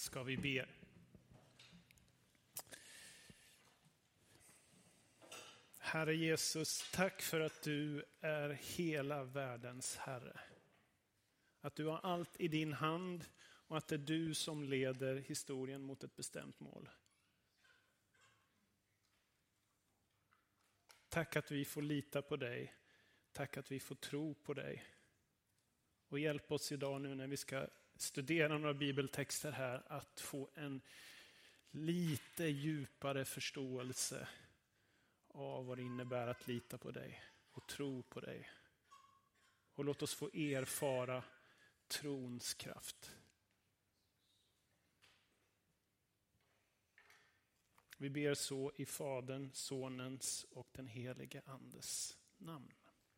ska vi be. Herre Jesus, tack för att du är hela världens Herre. Att du har allt i din hand och att det är du som leder historien mot ett bestämt mål. Tack att vi får lita på dig. Tack att vi får tro på dig. Och hjälp oss idag nu när vi ska studera några bibeltexter här att få en lite djupare förståelse av vad det innebär att lita på dig och tro på dig. Och låt oss få erfara trons kraft. Vi ber så i Fadern, Sonens och den helige Andes namn.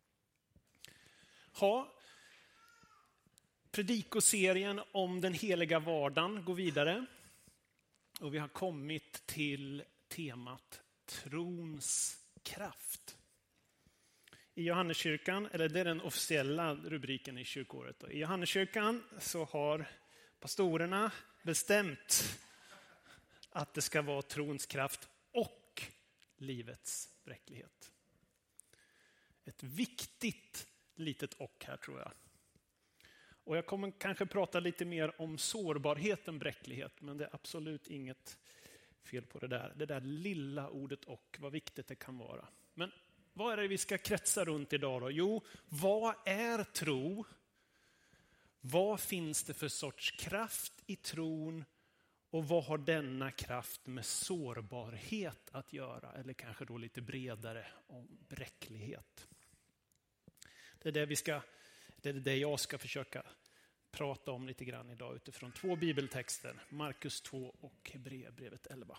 Predikoserien om den heliga vardagen går vidare. Och vi har kommit till temat trons kraft. I Johanneskyrkan, eller det är den officiella rubriken i kyrkåret. I Johanneskyrkan så har pastorerna bestämt att det ska vara trons kraft och livets bräcklighet. Ett viktigt litet och här tror jag. Och jag kommer kanske prata lite mer om sårbarhet än bräcklighet, men det är absolut inget fel på det där. Det där lilla ordet och, vad viktigt det kan vara. Men vad är det vi ska kretsa runt idag då? Jo, vad är tro? Vad finns det för sorts kraft i tron? Och vad har denna kraft med sårbarhet att göra? Eller kanske då lite bredare om bräcklighet. Det är det jag ska försöka prata om lite grann idag utifrån 2 bibeltexter. Markus 2 och Hebreerbrevet 11.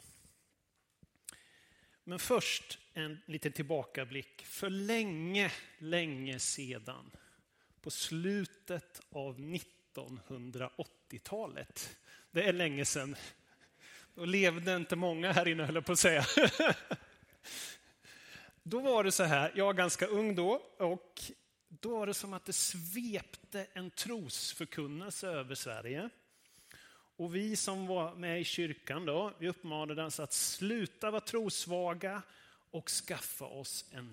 Men först en liten tillbakablick. För länge sedan, på slutet av 1980-talet. Det är länge sedan. Då levde inte många här inne, höll jag på att säga. Då var det så här, jag var ganska ung då och då var det som att det svepte en trosförkunnelse över Sverige. Och vi som var med i kyrkan då, vi uppmanades att sluta vara trosvaga och skaffa oss en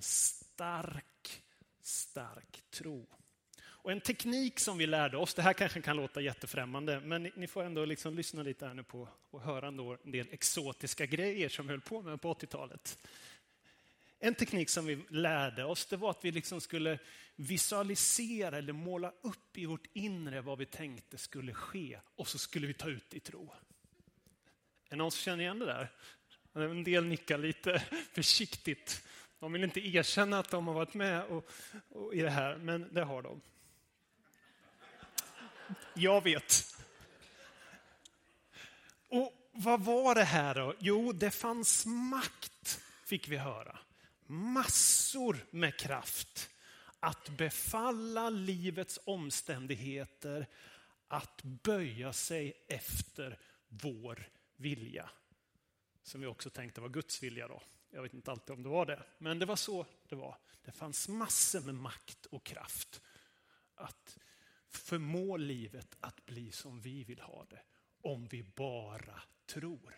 stark tro. Och en teknik som vi lärde oss, det här kanske kan låta jättefrämmande, men ni får ändå liksom lyssna lite här nu på och höra en del exotiska grejer som vi höll på med på 80-talet. En teknik som vi lärde oss, det var att vi liksom skulle visualisera eller måla upp i vårt inre vad vi tänkte skulle ske. Och så skulle vi ta ut i tro. Är någon som känner igen det där? En del nickar lite försiktigt. De vill inte erkänna att de har varit med och i det här, men det har de. Jag vet. Och vad var det här då? Jo, det fanns makt, fick vi höra. Massor med kraft att befalla livets omständigheter att böja sig efter vår vilja. Som vi också tänkte var Guds vilja då. Jag vet inte alltid om det var det, men det var så det var. Det fanns massor med makt och kraft att förmå livet att bli som vi vill ha det. Om vi bara tror.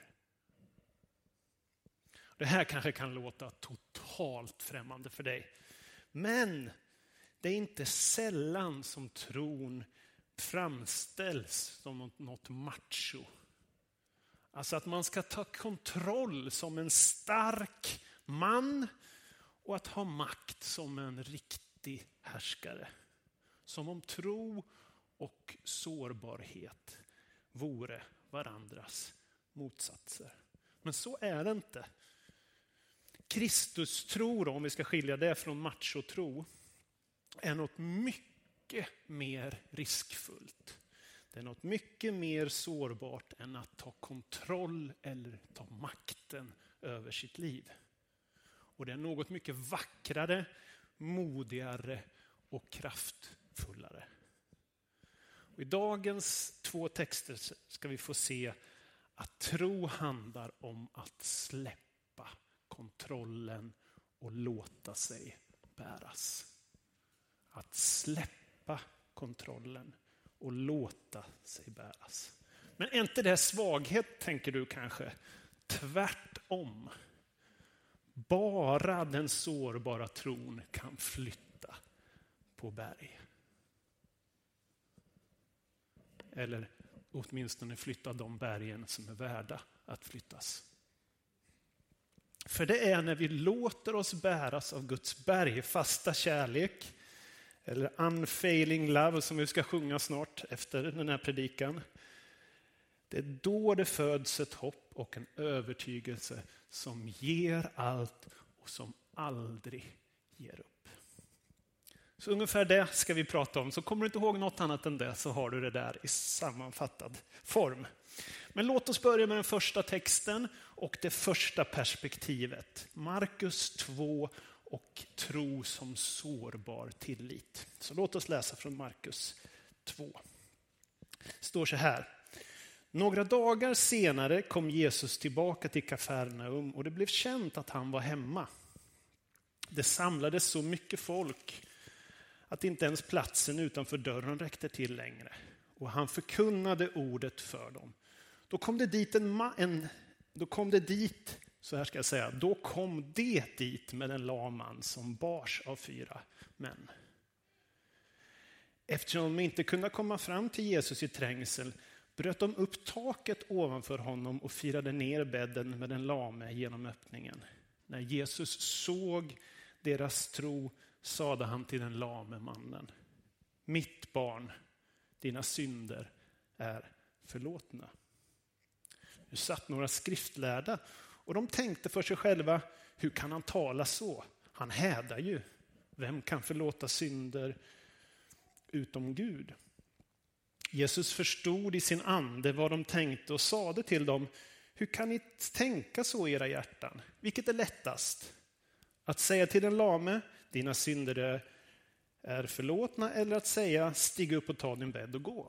Det här kanske kan låta totalt främmande för dig. Men det är inte sällan som tron framställs som något macho. Alltså att man ska ta kontroll som en stark man och att ha makt som en riktig härskare. Som om tro och sårbarhet vore varandras motsatser. Men så är det inte. Kristustro då, om vi ska skilja det från machotro, är något mycket mer riskfullt. Det är något mycket mer sårbart än att ta kontroll eller ta makten över sitt liv. Och det är något mycket vackrare, modigare och kraftfullare. Och i dagens 2 texter ska vi få se att tro handlar om att släppa kontrollen och låta sig bäras. Att släppa kontrollen och låta sig bäras. Men är inte det svaghet, tänker du kanske? Tvärtom. Bara den sårbara tron kan flytta på berg. Eller åtminstone flytta de bergen som är värda att flyttas. För det är när vi låter oss bäras av Guds bergfasta kärlek, eller unfailing love som vi ska sjunga snart efter den här predikan. Det är då det föds ett hopp och en övertygelse som ger allt och som aldrig ger upp. Så ungefär det ska vi prata om. Så kommer du inte ihåg något annat än det så har du det där i sammanfattad form. Men låt oss börja med den första texten och det första perspektivet. Markus 2 och tro som sårbar tillit. Så låt oss läsa från Markus 2. Det står så här. Några dagar senare kom Jesus tillbaka till Kafarnaum och det blev känt att han var hemma. Det samlades så mycket folk att inte ens platsen utanför dörren räckte till längre. Och han förkunnade ordet för dem. Då kom det dit med en lam man som bars av 4 män. Eftersom de inte kunde komma fram till Jesus i trängsel bröt de upp taket ovanför honom och firade ner bädden med den lame genom öppningen. När Jesus såg deras tro sade han till den lame mannen: mitt barn, dina synder är förlåtna. Nu satt några skriftlärda och de tänkte för sig själva: hur kan han tala så? Han hädar ju. Vem kan förlåta synder utom Gud? Jesus förstod i sin ande vad de tänkte och sade till dem: hur kan ni tänka så i era hjärtan? Vilket är lättast? Att säga till den lame: dina synder är förlåtna, eller att säga: stig upp och ta din bädd och gå?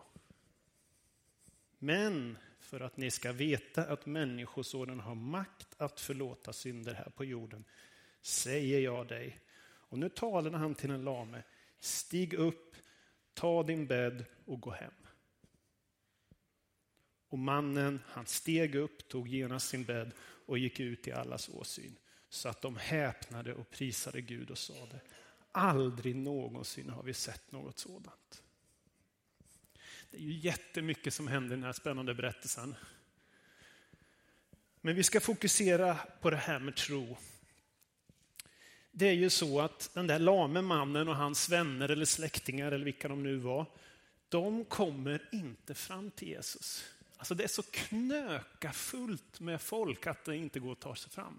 Men för att ni ska veta att människosonen har makt att förlåta synder här på jorden, säger jag dig. Och nu talade han till en lame: stig upp, ta din bädd och gå hem. Och mannen, han steg upp, tog genast sin bädd och gick ut i allas åsyn. Så att de häpnade och prisade Gud och sade: aldrig någonsin har vi sett något sådant. Det är ju jättemycket som händer i den här spännande berättelsen. Men vi ska fokusera på det här med tro. Det är ju så att den där lame mannen och hans vänner eller släktingar eller vilka de nu var, de kommer inte fram till Jesus. Alltså det är så knöka fullt med folk att det inte går att ta sig fram.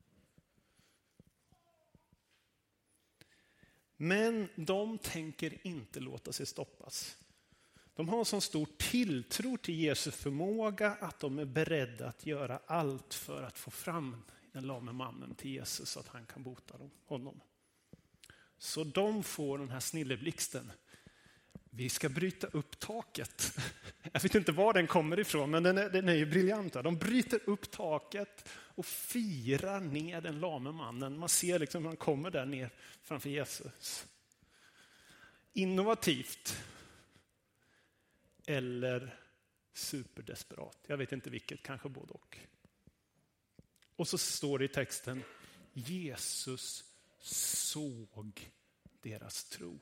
Men de tänker inte låta sig stoppas. De har en så stor tilltro till Jesu förmåga att de är beredda att göra allt för att få fram den lame mannen till Jesus så att han kan bota honom. Så de får den här snilleblixten. Vi ska bryta upp taket. Jag vet inte var den kommer ifrån, men den är ju briljant. De bryter upp taket och firar ner den lame mannen. Man ser liksom hur han kommer där ner framför Jesus. Innovativt. Eller superdesperat. Jag vet inte vilket, kanske både och. Och så står det i texten: Jesus såg deras tro.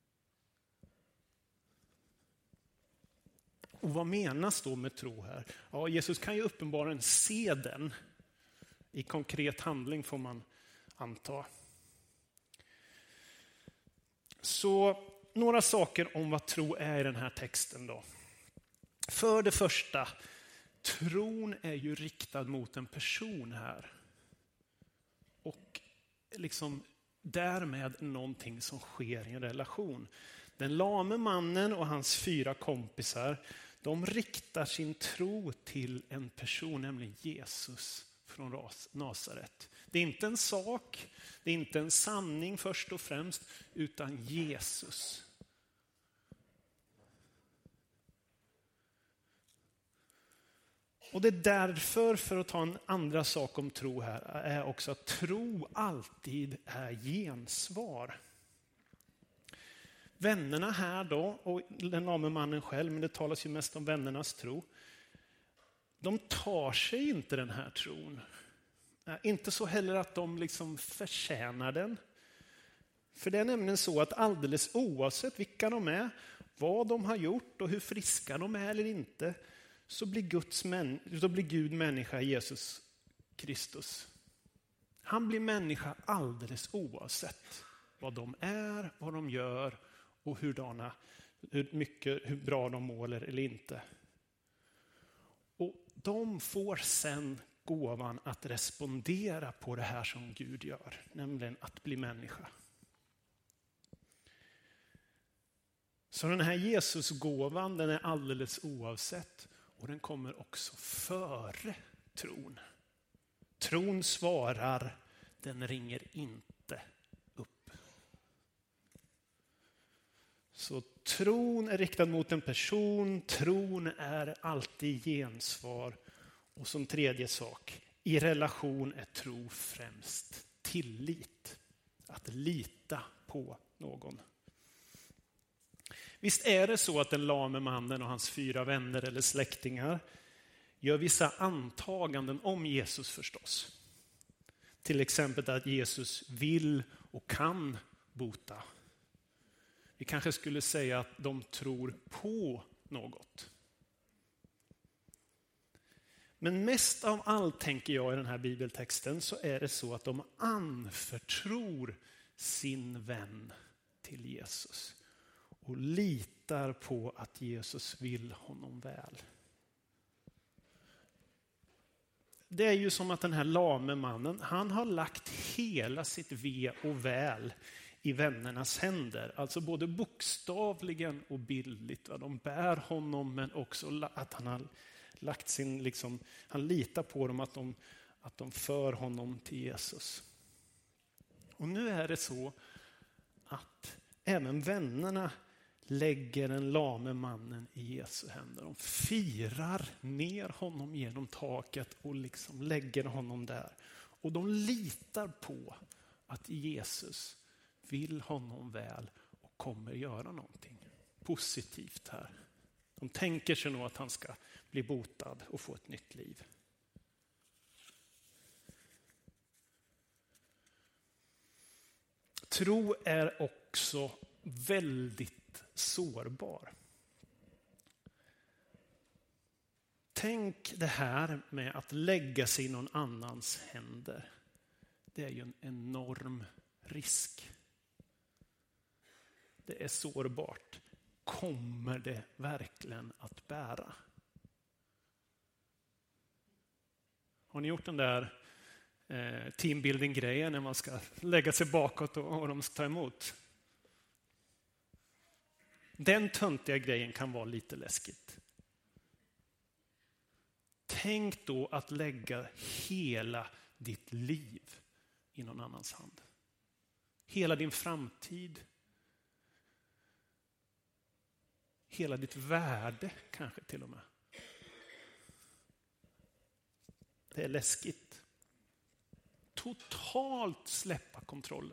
Och vad menas då med tro här? Ja, Jesus kan ju uppenbarligen se den. I konkret handling får man anta. Så några saker om vad tro är i den här texten då. För det första, tron är ju riktad mot en person här. Och liksom därmed någonting som sker i en relation. Den lame mannen och hans 4 kompisar, de riktar sin tro till en person, nämligen Jesus från Nasaret. Det är inte en sak, det är inte en sanning först och främst, utan Jesus. Och det är därför, för att ta en andra sak om tro här, är också att tro alltid är gensvar. Vännerna här då, och den lame mannen själv, men det talas ju mest om vännernas tro. de tar sig inte den här tron. Inte så heller att de liksom förtjänar den. För det är nämligen så att alldeles oavsett vilka de är, vad de har gjort och hur friska de är eller inte, så blir Gud människa i Jesus Kristus. Han blir människa alldeles oavsett vad de är, vad de gör och hur bra de målar eller inte. Och de får sen gåvan att respondera på det här som Gud gör, nämligen att bli människa. Så den här Jesusgåvan, den är alldeles oavsett, och den kommer också före tron. Tron svarar, den ringer inte upp. Så tron är riktad mot en person, tron är alltid gensvar. Och som tredje sak, i relation är tro främst tillit. Att lita på någon. Visst är det så att den lame mannen och hans 4 vänner eller släktingar gör vissa antaganden om Jesus förstås. Till exempel att Jesus vill och kan bota. Vi kanske skulle säga att de tror på något. Men mest av allt tänker jag i den här bibeltexten så är det så att de anförtror sin vän till Jesus. Och litar på att Jesus vill honom väl. Det är ju som att den här lame mannen, han har lagt hela sitt ve och väl i vännernas händer. Alltså både bokstavligen och bildligt. De bär honom, men också att han har lagt sin, han litar på dem att de för honom till Jesus. Och nu är det så att även vännerna lägger den lame mannen i Jesu händer. De firar ner honom genom taket och lägger honom där. Och de litar på att Jesus vill honom väl och kommer göra någonting positivt här. De tänker sig nog att han ska bli botad och få ett nytt liv. Tro är också väldigt sårbar. Tänk det här med att lägga sig i någon annans händer. Det är ju en enorm risk. Det är sårbart. Kommer det verkligen att bära? Har ni gjort den där teambuilding-grejen när man ska lägga sig bakåt och de ska ta emot? Den töntiga grejen kan vara lite läskigt. Tänk då att lägga hela ditt liv i någon annans hand. Hela din framtid. Hela ditt värde kanske till och med. Det är läskigt. Totalt släppa kontrollen.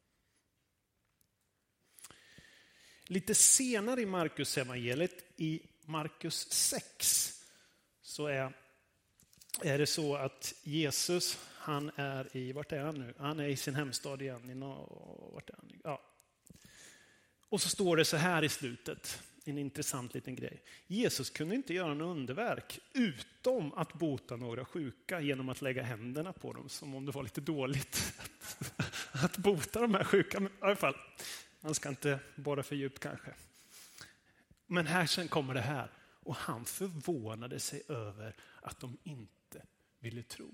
Lite senare i Markus evangeliet, i Markus 6, så är det så att Jesus, han är i, vart är han nu? Han är i sin hemstad igen. Vart är han? Ja. Och så står det så här i slutet, en intressant liten grej. Jesus kunde inte göra något underverk utom att bota några sjuka genom att lägga händerna på dem, som om det var lite dåligt att bota de här sjuka. Men i alla fall, man ska inte borra för djupt kanske. Men här sen kommer det här. Och han förvånade sig över att de inte ville tro.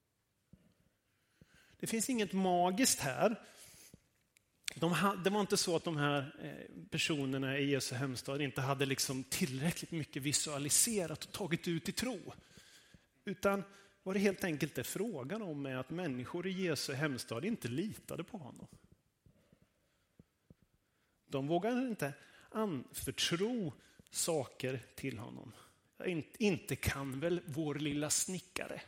Det finns inget magiskt här. Det var inte så att de här personerna i Jesu hemstad inte hade tillräckligt mycket visualiserat och tagit ut i tro. Utan vad det helt enkelt är frågan om är att människor i Jesu hemstad inte litade på honom. De vågade inte anförtro saker till honom. Inte kan väl vår lilla snickare.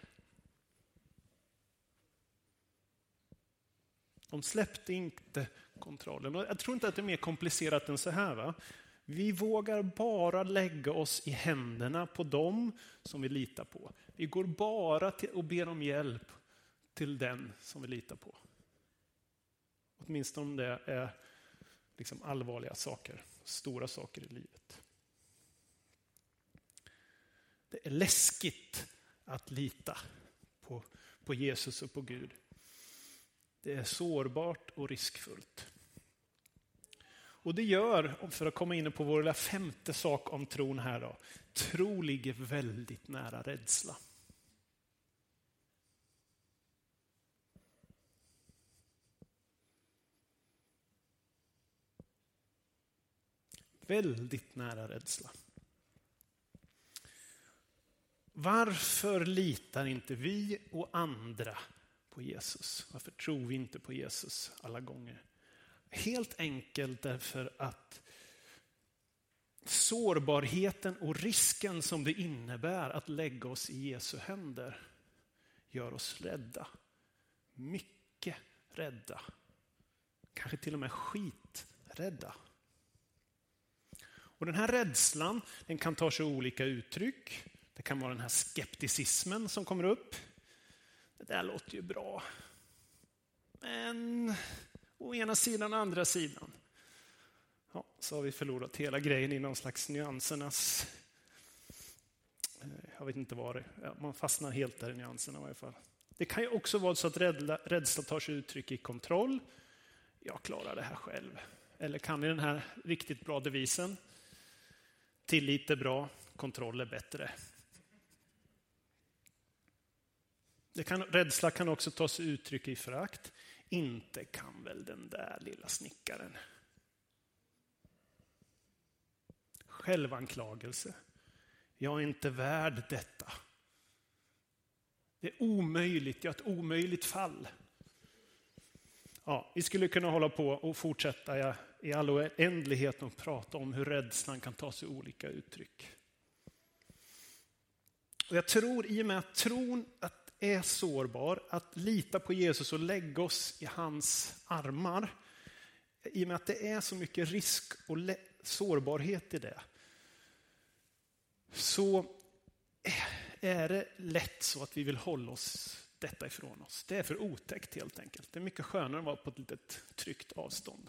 De släppte inte kontrollen. Och jag tror inte att det är mer komplicerat än så här. Va? Vi vågar bara lägga oss i händerna på dem som vi litar på. Vi går bara till och ber om hjälp till den som vi litar på. Åtminstone om det är liksom allvarliga saker, stora saker i livet. Det är läskigt att lita på Jesus och på Gud. Det är sårbart och riskfullt. Och det gör, för att komma in på vår lilla femte sak om tron här då. Tro ligger väldigt nära rädsla. Väldigt nära rädsla. Varför litar inte vi och andra på Jesus? Varför tror vi inte på Jesus alla gånger? Helt enkelt därför att sårbarheten och risken som det innebär att lägga oss i Jesu händer gör oss rädda. Mycket rädda. Kanske till och med skiträdda. Och den här rädslan, den kan ta sig olika uttryck. Det kan vara den här skepticismen som kommer upp. Det där låter ju bra. Men å ena sidan och andra sidan. Ja, så har vi förlorat hela grejen i någon slags nyansernas. Jag vet inte vad det är. Ja, man fastnar helt där i nyanserna i varje fall. Det kan ju också vara så att rädsla tar sig uttryck i kontroll. Jag klarar det här själv. Eller kan ni den här riktigt bra devisen? Tillit är bra, kontroll är bättre. Rädsla kan också ta sig uttryck i förakt. Inte kan väl den där lilla snickaren. Självanklagelse. Jag är inte värd detta. Det är omöjligt, jag är ett omöjligt fall. Ja, vi skulle kunna hålla på och fortsätta i all oändlighet och prata om hur rädslan kan ta sig olika uttryck. Och jag tror i och med att tron är sårbar, att lita på Jesus och lägga oss i hans armar, i och med att det är så mycket risk och sårbarhet i det, så är det lätt så att vi vill hålla oss detta ifrån oss. Det är för otäckt helt enkelt. Det är mycket skönare att vara på ett litet tryggt avstånd.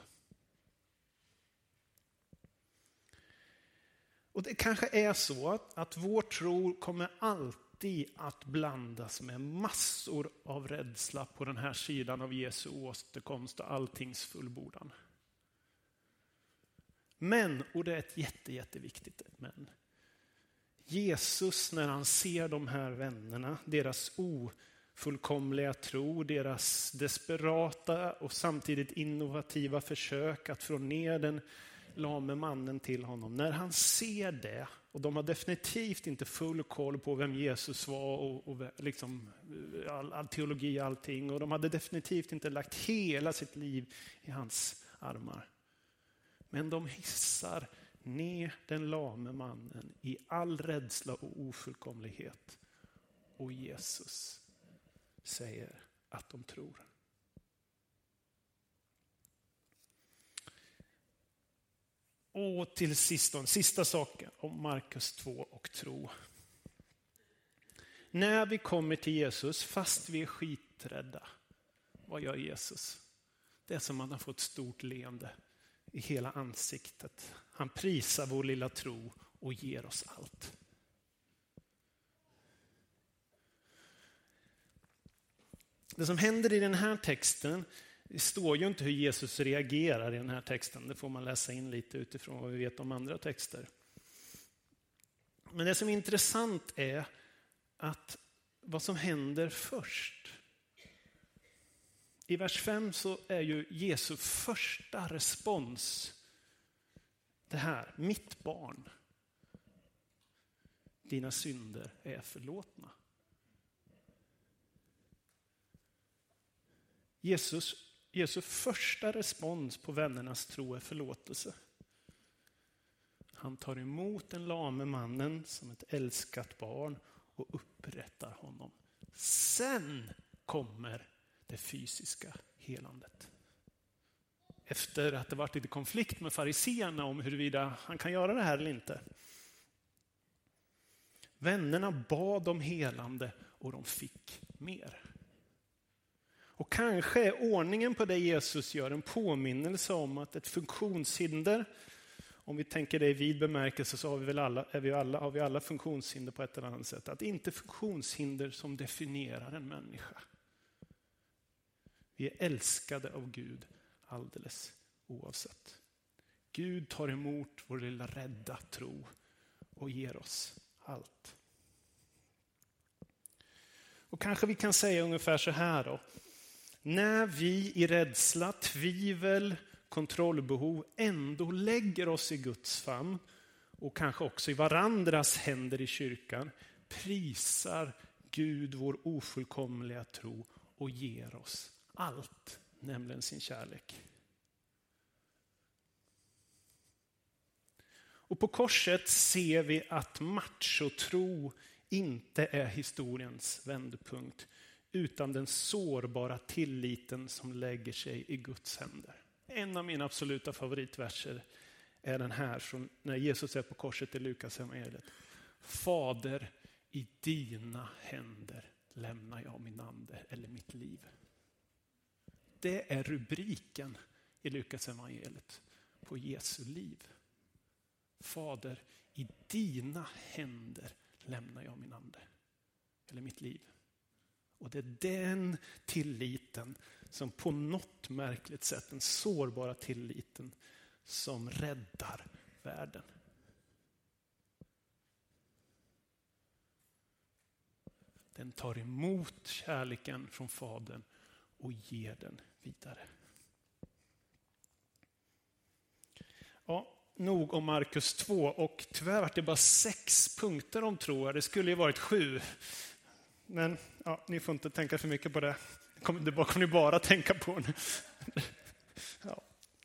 Och det kanske är så att vår tro kommer alltid att blandas med massor av rädsla på den här sidan av Jesu återkomst och alltings fullbordan. Men, och det är ett jätteviktigt men, Jesus när han ser de här vännerna, deras ofullkomliga tro, deras desperata och samtidigt innovativa försök att få ner den lame mannen till honom. När han ser det, och de har definitivt inte full koll på vem Jesus var och liksom all teologi och allting, och de hade definitivt inte lagt hela sitt liv i hans armar. Men de hissar ner den lame mannen i all rädsla och ofullkomlighet. Och Jesus säger att de tror. Och till sist, en sista sak om Markus 2 och tro. När vi kommer till Jesus, fast vi är skiträdda, vad gör Jesus? Det är som att han får ett stort leende i hela ansiktet. Han prisar vår lilla tro och ger oss allt. Det som händer i den här texten, det står ju inte hur Jesus reagerar i den här texten. Det får man läsa in lite utifrån vad vi vet om andra texter. Men det som är intressant är att vad som händer först. I vers 5 så är ju Jesu första respons det här: mitt barn, dina synder är förlåtna. Jesu första respons på vännernas tro är förlåtelse. Han tar emot den lame mannen som ett älskat barn och upprättar honom. Sen kommer det fysiska helandet. efter att det varit lite konflikt med fariseerna om huruvida han kan göra det här eller inte. Vännerna bad om helande och de fick mer. Och kanske är ordningen på det Jesus gör en påminnelse om att ett funktionshinder, om vi tänker det i vid bemärkelse, så har vi alla funktionshinder på ett eller annat sätt. Att inte funktionshinder som definierar en människa. Vi är älskade av Gud alldeles oavsett. Gud tar emot vår lilla rädda tro och ger oss allt. Och kanske vi kan säga ungefär så här då. När vi i rädsla, tvivel, kontrollbehov ändå lägger oss i Guds famn och kanske också i varandras händer i kyrkan, prisar Gud vår ofullkomliga tro och ger oss allt, nämligen sin kärlek. Och på korset ser vi att machotro inte är historiens vändpunkt, utan den sårbara tilliten som lägger sig i Guds händer. En av mina absoluta favoritverser är den här från när Jesus är på korset i Lukas evangeliet. Fader, i dina händer lämnar jag min ande eller mitt liv. Det är rubriken i Lukas evangeliet på Jesu liv. Fader, i dina händer lämnar jag min ande eller mitt liv. Och det är den tilliten som på något märkligt sätt, den sårbara tilliten, som räddar världen. Den tar emot kärleken från Fadern och ger den vidare. Ja, nog om Markus 2, och tyvärr var det bara 6 punkter om tro. Det skulle ju varit 7. Men ja, ni får inte tänka för mycket på det. Det kommer ni bara tänka på nu. Ja.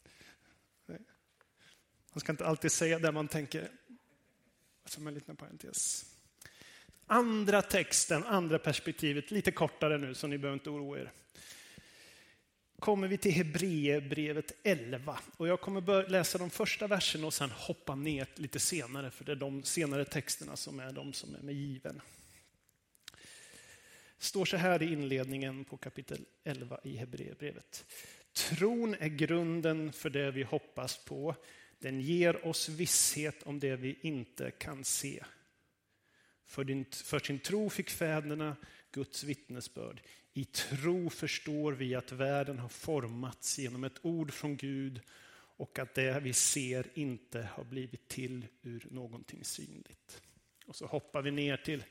Man ska inte alltid säga det man tänker. Som en liten parentes. Andra texten, andra perspektivet, lite kortare nu så ni behöver inte oroa er. Kommer vi till Hebreerbrevet 11. Och jag kommer läsa de första verserna och sen hoppa ner lite senare. För det är de senare texterna som är de som är med given. Står så här i inledningen på kapitel 11 i Hebreerbrevet. Tron är grunden för det vi hoppas på. Den ger oss visshet om det vi inte kan se. För sin tro fick fäderna Guds vittnesbörd. I tro förstår vi att världen har formats genom ett ord från Gud och att det vi ser inte har blivit till ur någonting synligt. Och så hoppar vi ner till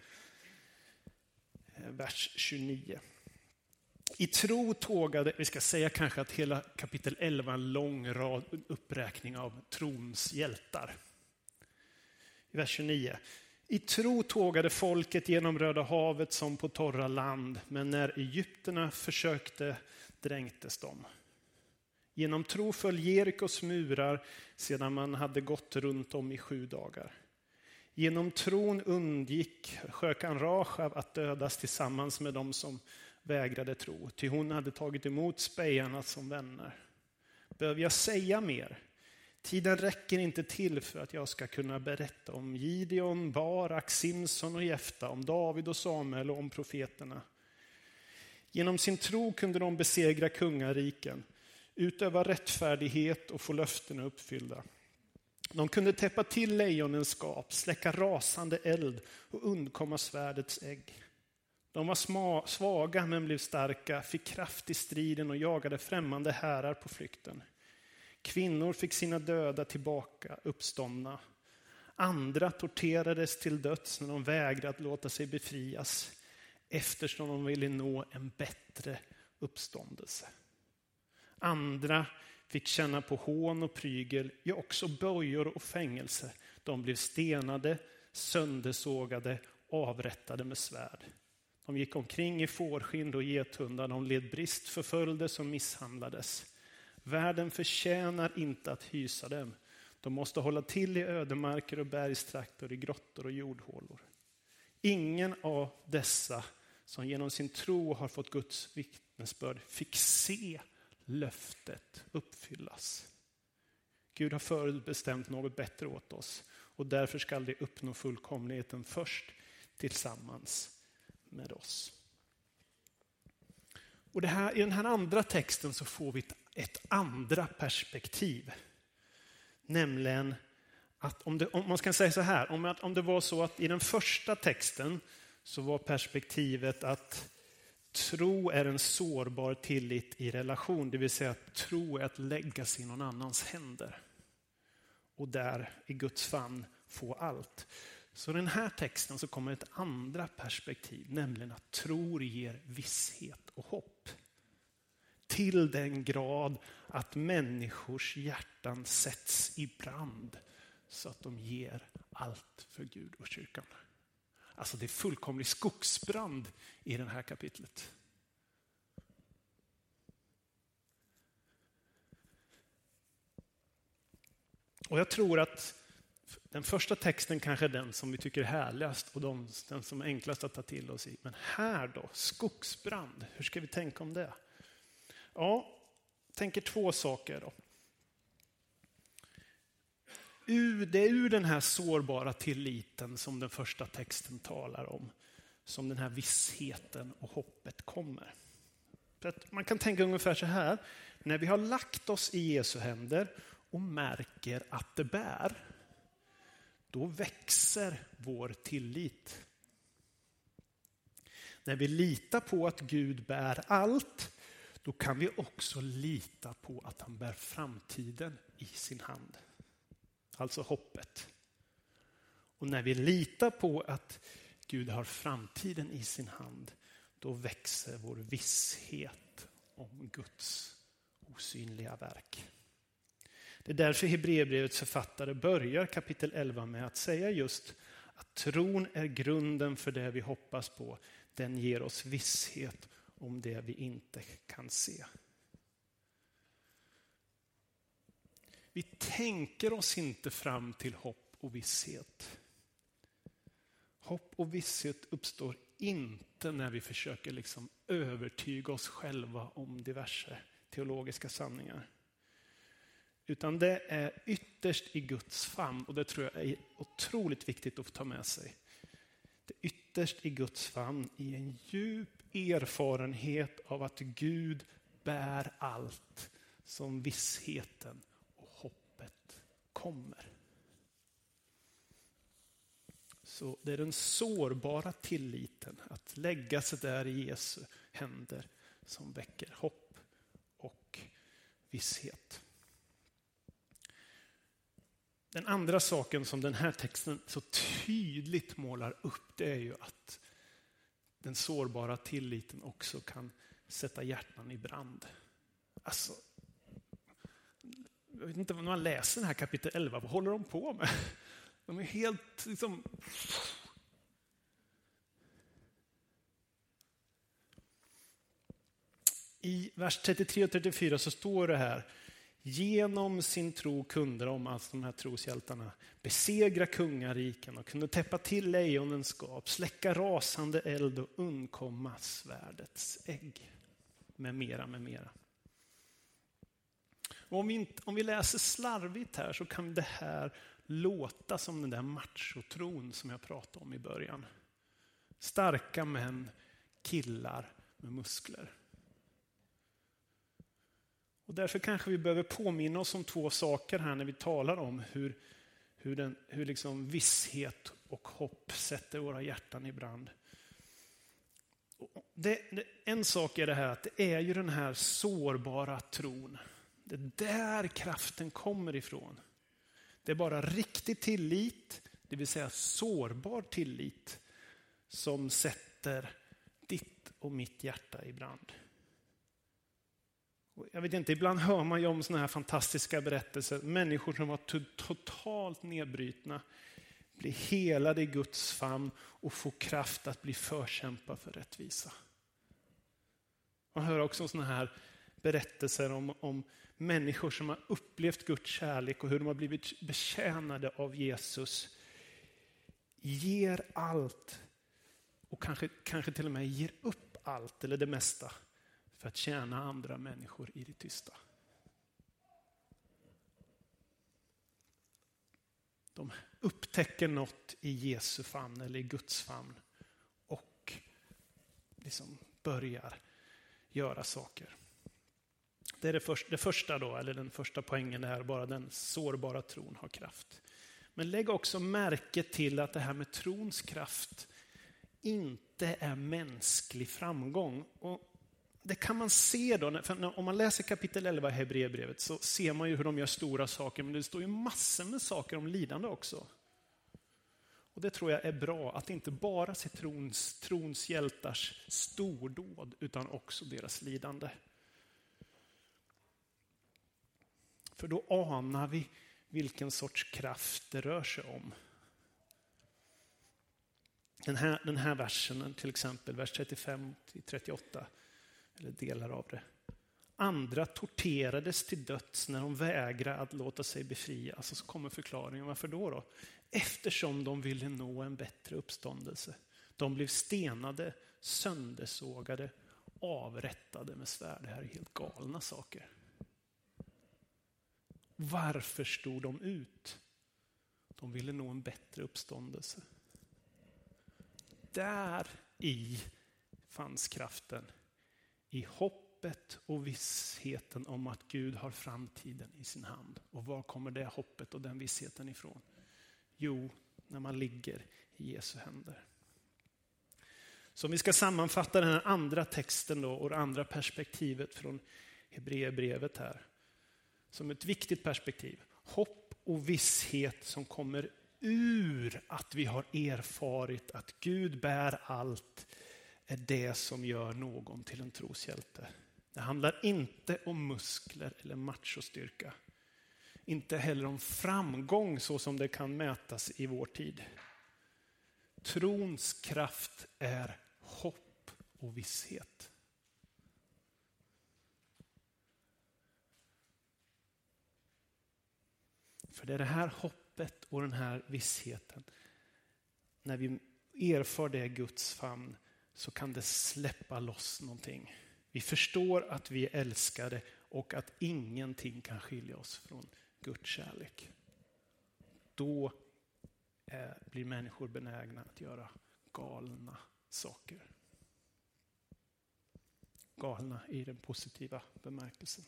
vers 29. I tro tågade, vi ska säga kanske att hela kapitel 11 en lång rad uppräkning av trons hjältar. I vers 29. I tro tågade folket genom Röda havet som på torra land, men när egypterna försökte dränktes de. Genom tro föll Jerikos murar sedan man hade gått runt om i 7 dagar. Genom tron undgick skökan Rahab att dödas tillsammans med dem som vägrade tro, ty hon hade tagit emot spejarna som vänner. Behöver jag säga mer? Tiden räcker inte till för att jag ska kunna berätta om Gideon, Barak, Simson och Jefta, om David och Samuel och om profeterna. Genom sin tro kunde de besegra kungariken, utöva rättfärdighet och få löftena uppfyllda. De kunde täppa till lejonens skap, släcka rasande eld och undkomma svärdets ägg. De var svaga men blev starka, fick kraft i striden och jagade främmande härar på flykten. Kvinnor fick sina döda tillbaka, uppståndna. Andra torterades till döds när de vägrade att låta sig befrias, eftersom de ville nå en bättre uppståndelse. Andra fick känna på hån och prygel, ja också bojor och fängelse. De blev stenade, söndersågade, avrättade med svärd. De gick omkring i fårskinn och gethundar, de led brist, förföljdes och misshandlades. Världen förtjänar inte att hysa dem. De måste hålla till i ödemarker och bergstrakter, i grottor och jordhålor. Ingen av dessa som genom sin tro har fått Guds vittnesbörd fick se löftet uppfyllas. Gud har förutbestämt något bättre åt oss och därför ska det uppnå fullkomligheten först tillsammans med oss. Och i den här andra texten så får vi ett andra perspektiv. Nämligen att om man ska säga så här, om det var så att i den första texten så var perspektivet att tro är en sårbar tillit i relation. Det vill säga att tro är att lägga sig i någon annans händer. Och där i Guds famn få allt. Så i den här texten så kommer ett andra perspektiv. Nämligen att tro ger visshet och hopp. Till den grad att människors hjärtan sätts i brand. Så att de ger allt för Gud och kyrkan. Alltså det är fullkomlig skogsbrand i det här kapitlet. Och jag tror att den första texten kanske är den som vi tycker är härligast och den som är enklast att ta till oss i. Men här då, skogsbrand, hur ska vi tänka om det? Ja, tänker två saker då. Det är ur den här sårbara tilliten som den första texten talar om. Som den här vissheten och hoppet kommer. För att man kan tänka ungefär så här. När vi har lagt oss i Jesu händer och märker att det bär. Då växer vår tillit. När vi litar på att Gud bär allt. Då kan vi också lita på att han bär framtiden i sin hand. Alltså hoppet. Och när vi litar på att Gud har framtiden i sin hand, då växer vår visshet om Guds osynliga verk. Det är därför Hebreerbrevets författare börjar kapitel 11 med att säga just att tron är grunden för det vi hoppas på. Den ger oss visshet om det vi inte kan se. Vi tänker oss inte fram till hopp och visshet. Hopp och visshet uppstår inte när vi försöker övertyga oss själva om diverse teologiska sanningar. Utan det är ytterst i Guds famn, och det tror jag är otroligt viktigt att få ta med sig. Det är ytterst i Guds famn i en djup erfarenhet av att Gud bär allt som vissheten och hoppet kommer. Så det är den sårbara tilliten att lägga sig där i Jesu händer som väcker hopp och visshet. Den andra saken som den här texten så tydligt målar upp, det är ju att den sårbara tilliten också kan sätta hjärtan i brand. Alltså, jag vet inte, när man läser den här kapitel 11, vad håller de på med? De är helt I vers 33 och 34 så står det här: genom sin tro kunde de, alltså de här troshjältarna, besegra kungariken och kunde täppa till lejonens skap, släcka rasande eld och undkomma svärdets ägg. Med mera, med mera. Och om vi läser slarvigt här så kan det här låta som den där machotron som jag pratade om i början. Starka män, killar med muskler. Och därför kanske vi behöver påminna oss om två saker här när vi talar om hur liksom visshet och hopp sätter våra hjärtan i brand. En sak är det här att det är ju den här sårbara tron. Det är där kraften kommer ifrån. Det är bara riktig tillit, det vill säga sårbar tillit, som sätter ditt och mitt hjärta i brand. Jag vet inte, ibland hör man ju om såna här fantastiska berättelser. Människor som var totalt nedbrytna blir helade i Guds famn och får kraft att bli förkämpa för rättvisa. Man hör också om såna här berättelser om människor som har upplevt Guds kärlek och hur de har blivit betjänade av Jesus. Ger allt och kanske till och med ger upp allt eller det mesta för att tjäna andra människor i det tysta. De upptäcker något i Jesu famn eller i Guds famn och liksom börjar göra saker. Det är det första då, eller den första poängen är bara den sårbara tron har kraft. Men lägg också märke till att det här med trons kraft inte är mänsklig framgång. Och det kan man se då, för om man läser kapitel 11 i Hebreerbrevet så ser man ju hur de gör stora saker, men det står ju massor med saker om lidande också. Och det tror jag är bra, att inte bara se trons hjältars stordåd utan också deras lidande. För då anar vi vilken sorts kraft det rör sig om. Den här versen, till exempel vers 35-38, eller delar av det. Andra torterades till döds när de vägrade att låta sig befria. Alltså så kommer förklaringen. Varför då? Eftersom de ville nå en bättre uppståndelse. De blev stenade, söndersågade, avrättade med svärd. Det här är helt galna saker. Varför stod de ut? De ville nå en bättre uppståndelse. Där i fanns kraften. I hoppet och vissheten om att Gud har framtiden i sin hand. Och var kommer det hoppet och den vissheten ifrån? Jo, när man ligger i Jesu händer. Så om vi ska sammanfatta den här andra texten då, och det andra perspektivet från Hebreerbrevet här. Som ett viktigt perspektiv. Hopp och visshet som kommer ur att vi har erfarit att Gud bär allt, är det som gör någon till en troshjälte. Det handlar inte om muskler eller machostyrka. Inte heller om framgång så som det kan mätas i vår tid. Trons kraft är hopp och visshet. För det är det här hoppet och den här vissheten. När vi erfar det i Guds famn så kan det släppa loss någonting. Vi förstår att vi är älskade och att ingenting kan skilja oss från Guds kärlek. Då blir människor benägna att göra galna saker. Galna i den positiva bemärkelsen.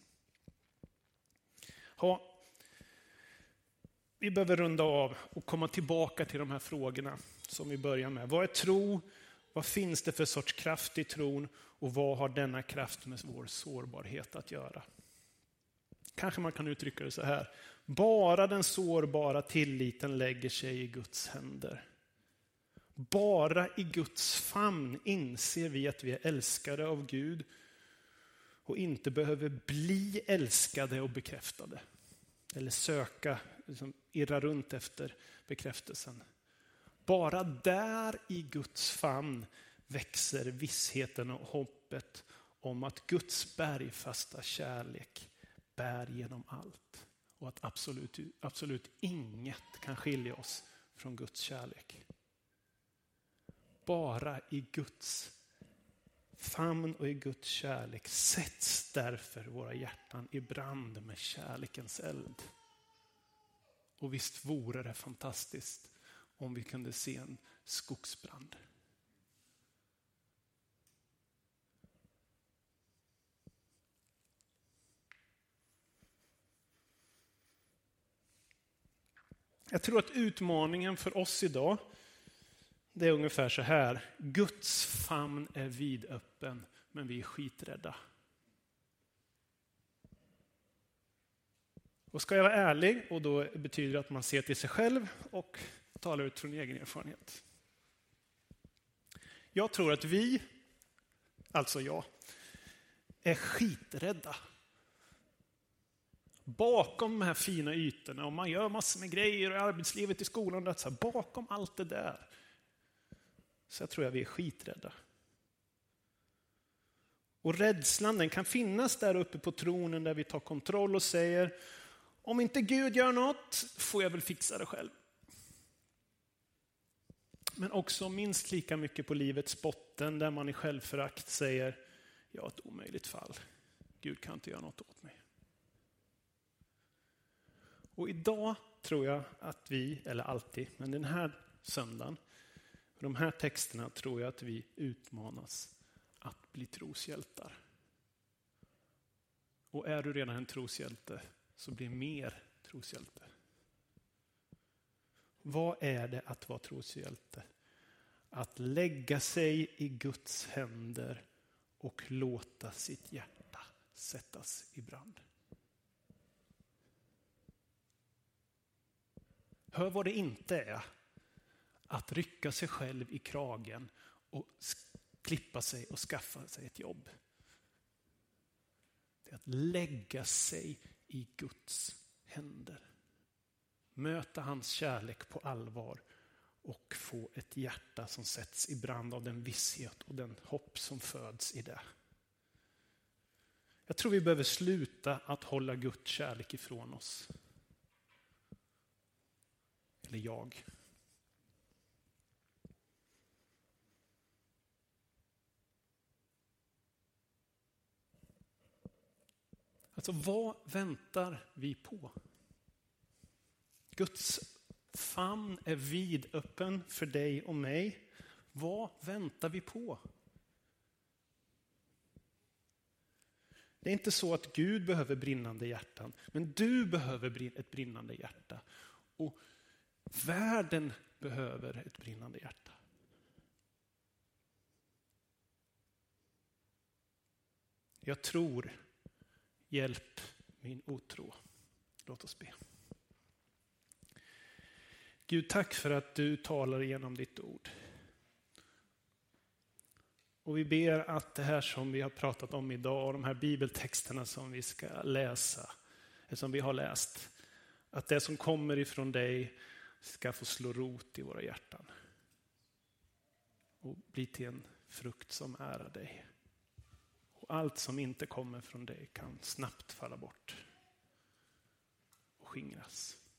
Vi behöver runda av och komma tillbaka till de här frågorna som vi börjar med. Vad är tro? Vad finns det för sorts kraft i tron? Och vad har denna kraft med vår sårbarhet att göra? Kanske man kan uttrycka det så här. Bara den sårbara tilliten lägger sig i Guds händer. Bara i Guds famn inser vi att vi är älskade av Gud och inte behöver bli älskade och bekräftade. Eller söka, liksom irra runt efter bekräftelsen. Bara där i Guds famn växer vissheten och hoppet om att Guds bergfasta kärlek bär genom allt. Och att absolut inget kan skilja oss från Guds kärlek. Bara i Guds famn och i Guds kärlek sätts därför våra hjärtan i brand med kärlekens eld. Och visst vore det fantastiskt om vi kunde se en skogsbrand. Jag tror att utmaningen för oss idag, det är ungefär så här. Guds famn är vidöppen, men vi är skiträdda. Och ska jag vara ärlig, och då betyder det att man ser till sig själv och talar ut från egen erfarenhet. Jag tror att vi, alltså jag, är skiträdda. Bakom de här fina ytorna, och man gör massor med grejer i arbetslivet, i skolan, så här, bakom allt det där, så jag tror att vi är skiträdda. Och rädslan, den kan finnas där uppe på tronen där vi tar kontroll och säger, om inte Gud gör något får jag väl fixa det själv. Men också minst lika mycket på livets botten där man i självförakt säger, jag är ett omöjligt fall. Gud kan inte göra något åt mig. Och idag tror jag att vi, eller alltid, men den här söndagen, de här texterna tror jag att vi utmanas att bli troshjältar. Och är du redan en troshjälte så bli mer troshjälte. Vad är det att vara troshjälte? Att lägga sig i Guds händer och låta sitt hjärta sättas i brand. Hör vad det inte är att rycka sig själv i kragen och klippa sig och skaffa sig ett jobb. Det är att lägga sig i Guds händer. Möta hans kärlek på allvar och få ett hjärta som sätts i brand av den visshet och den hopp som föds i det. Jag tror vi behöver sluta att hålla Guds kärlek ifrån oss. Eller jag. Alltså vad väntar vi på? Guds famn är vidöppen för dig och mig. Vad väntar vi på? Det är inte så att Gud behöver brinnande hjärtan, men du behöver ett brinnande hjärta. Och världen behöver ett brinnande hjärta. Jag tror, hjälp min otro. Låt oss be. Gud, tack för att du talar genom ditt ord. Och vi ber att det här som vi har pratat om idag och de här bibeltexterna som vi ska läsa, som vi har läst, att det som kommer ifrån dig ska få slå rot i våra hjärtan och bli till en frukt som ärar dig. Och allt som inte kommer från dig kan snabbt falla bort och skingras.